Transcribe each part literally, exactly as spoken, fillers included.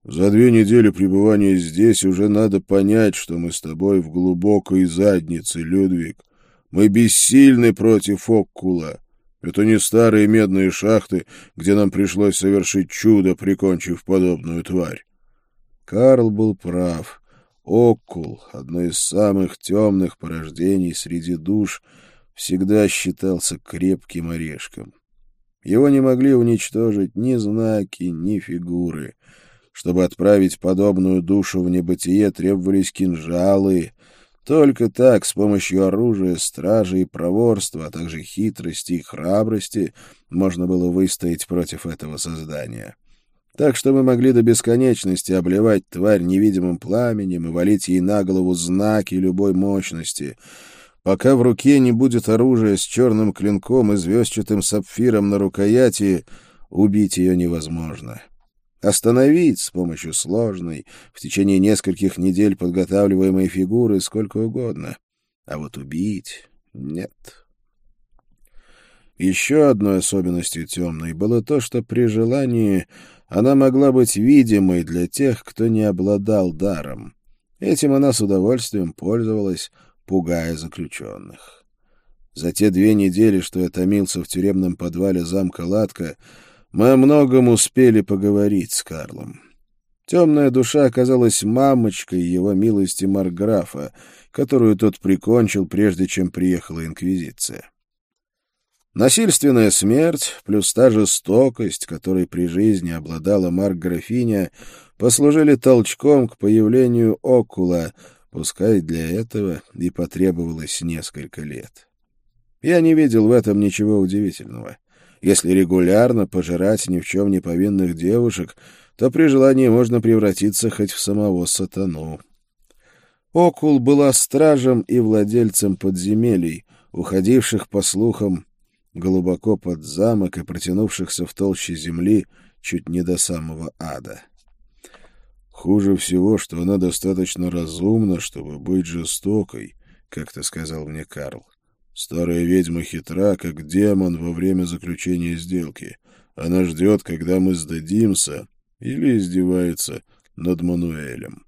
За две недели пребывания здесь уже надо понять, что мы с тобой в глубокой заднице, Людвиг. Мы бессильны против Оккула. Это не старые медные шахты, где нам пришлось совершить чудо, прикончив подобную тварь. Карл был прав. Оккул, одно из самых темных порождений среди душ, всегда считался крепким орешком. Его не могли уничтожить ни знаки, ни фигуры. Чтобы отправить подобную душу в небытие, требовались кинжалы. Только так, с помощью оружия, стражи и проворства, а также хитрости и храбрости, можно было выстоять против этого создания. Так что мы могли до бесконечности обливать тварь невидимым пламенем и валить ей на голову знаки любой мощности. Пока в руке не будет оружия с черным клинком и звездчатым сапфиром на рукояти, убить ее невозможно. Остановить с помощью сложной, в течение нескольких недель подготавливаемой фигуры сколько угодно. А вот убить — нет. Еще одной особенностью темной было то, что при желании она могла быть видимой для тех, кто не обладал даром. Этим она с удовольствием пользовалась, пугая заключенных. За те две недели, что я томился в тюремном подвале замка Латка, мы о многом успели поговорить с Карлом. Темная душа оказалась мамочкой его милости маркграфа, которую тот прикончил, прежде чем приехала инквизиция. Насильственная смерть плюс та жестокость, которой при жизни обладала маркграфиня, послужили толчком к появлению Оккула, пускай для этого и потребовалось несколько лет. Я не видел в этом ничего удивительного. Если регулярно пожирать ни в чем не повинных девушек, то при желании можно превратиться хоть в самого сатану. Оккул была стражем и владельцем подземелий, уходивших, по слухам, глубоко под замок и протянувшихся в толще земли чуть не до самого ада. «Хуже всего, что она достаточно разумна, чтобы быть жестокой», — как-то сказал мне Карл. «Старая ведьма хитра, как демон во время заключения сделки. Она ждет, когда мы сдадимся, или издевается над Мануэлем».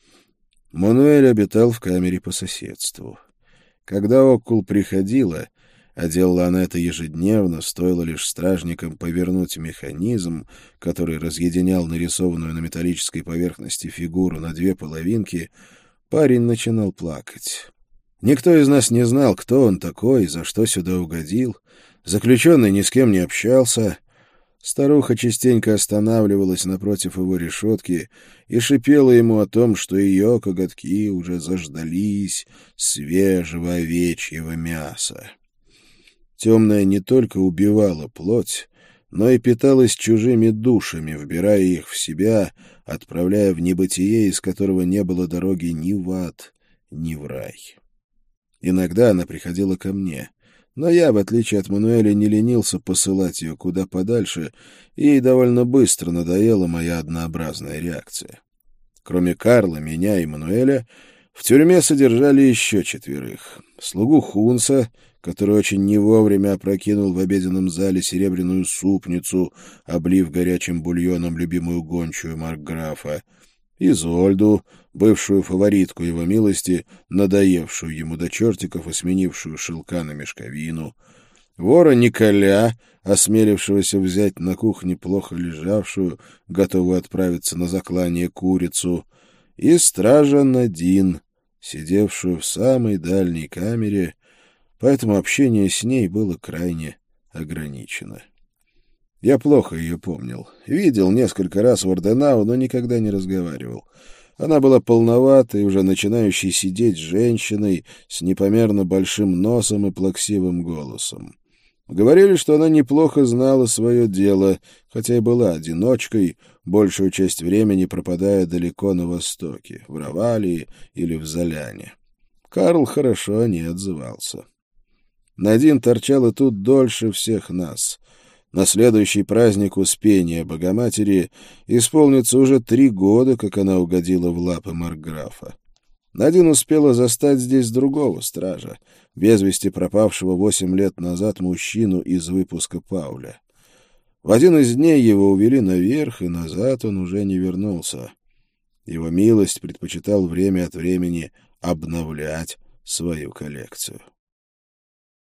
Мануэль обитал в камере по соседству. Когда Оккул приходила, а делала она это ежедневно, стоило лишь стражникам повернуть механизм, который разъединял нарисованную на металлической поверхности фигуру на две половинки, парень начинал плакать. Никто из нас не знал, кто он такой, за что сюда угодил. Заключенный ни с кем не общался. Старуха частенько останавливалась напротив его решетки и шипела ему о том, что ее коготки уже заждались свежего овечьего мяса. Темная не только убивала плоть, но и питалась чужими душами, вбирая их в себя, отправляя в небытие, из которого не было дороги ни в ад, ни в рай. Иногда она приходила ко мне, но я, в отличие от Мануэля, не ленился посылать ее куда подальше, и ей довольно быстро надоела моя однообразная реакция. Кроме Карла, меня и Мануэля, в тюрьме содержали еще четверых. Слугу Хунса, который очень не вовремя опрокинул в обеденном зале серебряную супницу, облив горячим бульоном любимую гончую маркграфа, Изольду, бывшую фаворитку его милости, надоевшую ему до чертиков и сменившую шелка на мешковину, вора Николя, осмелившегося взять на кухне плохо лежавшую, готовую отправиться на заклание курицу, и стража Надин, сидевшую в самой дальней камере, поэтому общение с ней было крайне ограничено. Я плохо ее помнил. Видел несколько раз в Орденау, но никогда не разговаривал. Она была полноватой, уже начинающей сидеть женщиной с непомерно большим носом и плаксивым голосом. Говорили, что она неплохо знала свое дело, хотя и была одиночкой, большую часть времени пропадая далеко на востоке, в Равалии или в Золяне. Карл хорошо о ней отзывался. Надин торчала тут дольше всех нас. На следующий праздник Успения Богоматери исполнится уже три года, как она угодила в лапы маркграфа. Надин успела застать здесь другого стража, без вести пропавшего восемь лет назад мужчину из выпуска Пауля. В один из дней его увели наверх, и назад он уже не вернулся. Его милость предпочитал время от времени обновлять свою коллекцию.